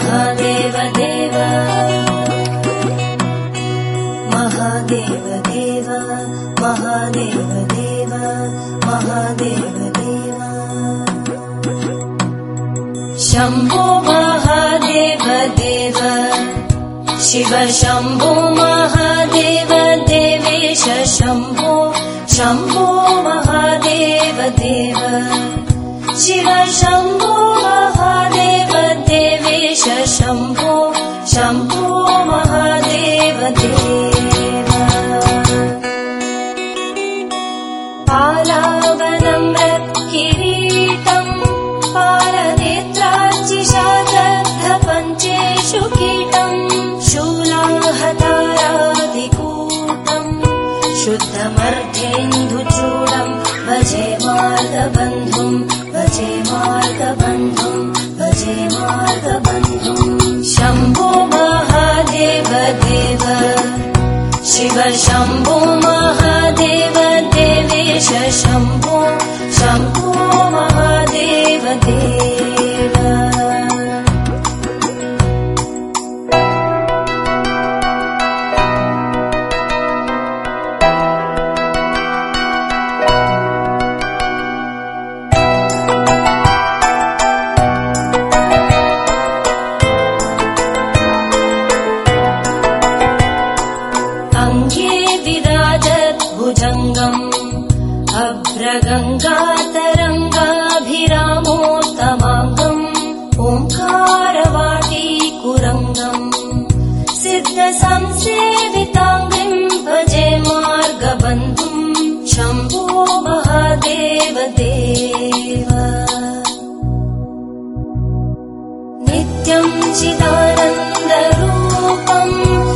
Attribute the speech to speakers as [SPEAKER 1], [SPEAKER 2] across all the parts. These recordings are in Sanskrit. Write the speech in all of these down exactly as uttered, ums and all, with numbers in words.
[SPEAKER 1] महादेव देव महादेव देव महादेव देव महादेव देव शम्भो महादेव देव शिव शम्भो महादेव देवेश शम्भो शम्भो महादेव देव शिव शम्भो महादेव देवेश शम्भो शम्भो महादेव देव पालावनं रत्किरीटं पालनेत्रार्चिषादग्धपञ्चेषु कीटं शूलाहतारादिकूटं शुद्धमर्धेन्दुचूडं भजे मार्गबन्धुं भजे मार्गबन्धुं भजे मार्गबन्धुं शम्भो महादेव देव शिव शम्भो महादेव देवेश शम्भो शम्भो महादेव देव अभ्रगङ्गातरङ्गाभिरामोत्तमाङ्गम् ओङ्कारवाटीकुरङ्गम् सिद्धसंसेविताङ्गिम् भजे मार्गबन्धुम् शम्भो महादेव देव नित्यम् चिदानन्दरूपम्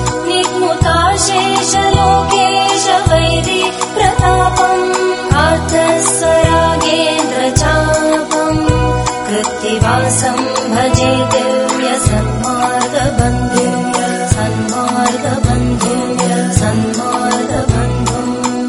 [SPEAKER 1] निग्मुताशेषलोकेश वैरि प्रतापम् स्वरागेन्द्रचापम् कृत्तिवासं भजे दिव्य सन्मार्गबन्धु सन्मार्गबन्धु सन्मार्गबन्धु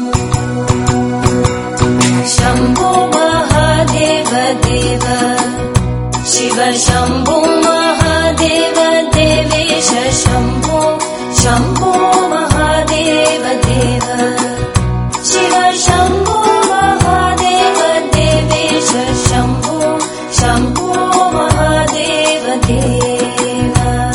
[SPEAKER 1] शम्भो महादेव देव शिव शम्भो महादेव देवेश शम्भो शम्भो महादेव देव शिव शम्भो महादेव देवेश शम्भो शम्भो महादेव देव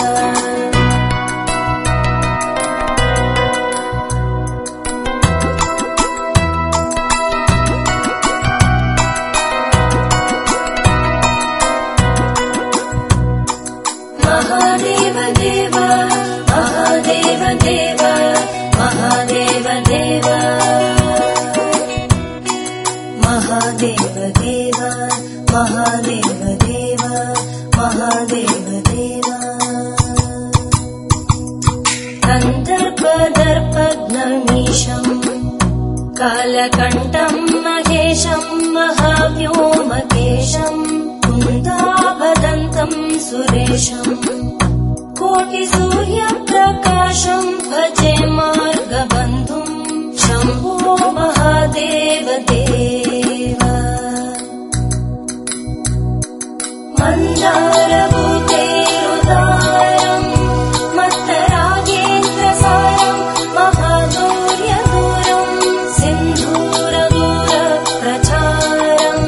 [SPEAKER 1] महादेव देव महादेव देव महादेव देव महादेव देव महादेव देव महादेव देव कन्दर्पदर्पघ्नमीशम् कालकण्ठं महेशं महाव्योमकेशम् कुन्दाभदन्तं सुरेशम् कोटिसूर्यप्रकाशं भजे मार्गबन्धुं शम्भो महादेव देव मन्दारभूतेरुदारम् मत्तरागेन्द्रसारम् महागौर्यदूरम् सिन्धूरदूरप्रचारम्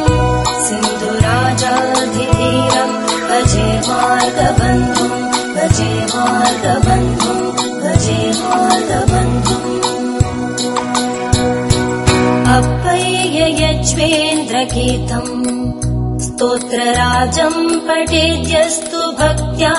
[SPEAKER 1] सिन्धुराजाधिधीरम् भजे मार्गबन्धुम् भजे मार्गबन्धुम् भजे मार्गबन्धुम् अप्पय्य यज्वेन्द्रगीतम् स्तोत्रराजं पठेद्यस्तु भक्त्या